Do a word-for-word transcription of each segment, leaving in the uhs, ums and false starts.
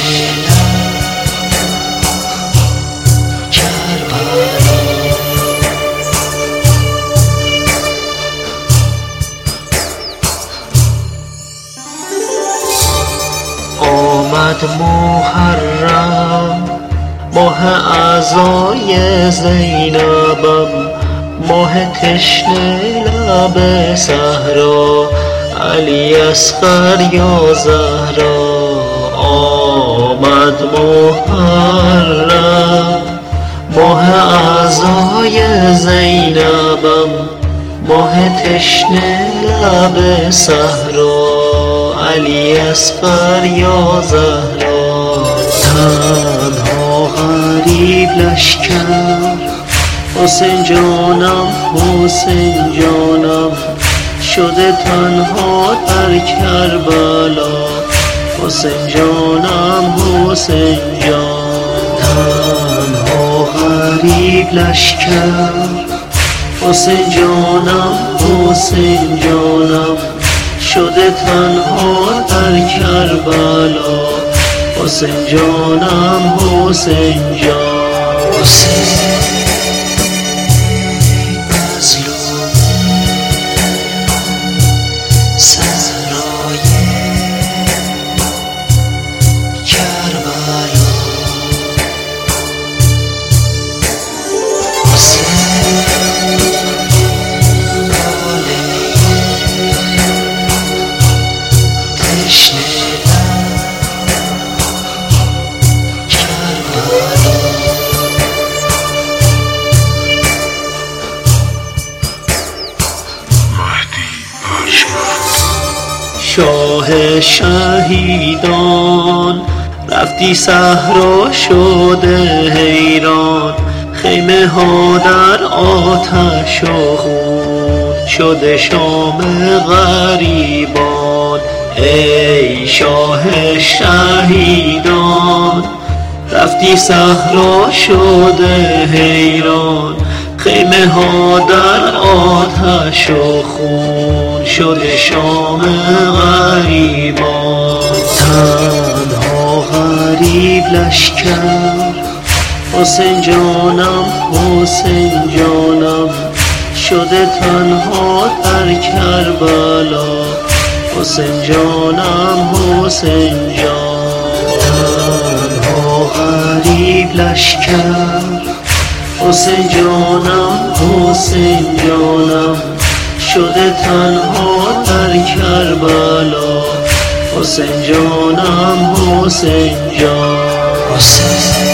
آمد محرم ماه اعضای زینبم، ماه تشنه لب صحرا، علی اصغر یا زهرا. آمد محرم ماه اعضای زینبم، ماه تشنه لب صحرا، علی اصغر یا زهرا. تنها غریب لشکر، حسین جانم حسین جانم، شده تنها در کربلا، حسین جانم حسین جان. تنها غریب لشکر، حسین جانم حسین جانم، شده تنها در کربلا، حسین جانم حسین جان. حسین مظلوم صحرای کربلا، حسین شاه شهیدان رفتی صحرا شده حیران، خیمه ها در آتش و خون شده شام غریبان. ای شاه شهیدان رفتی صحرا شده حیران، خیمه ها در آتش و خون شده شام غریبان. تنها غریب لشکر، حسین جانم حسین جانم، شده تنها در کربلا، حسین جانم حسین جان. تنها غریب لشکر، حسین جانم حسین جانم، شده تنها در کربلا، حسین جانم حسین جان. حسین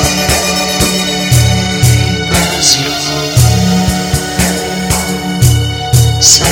مظلوم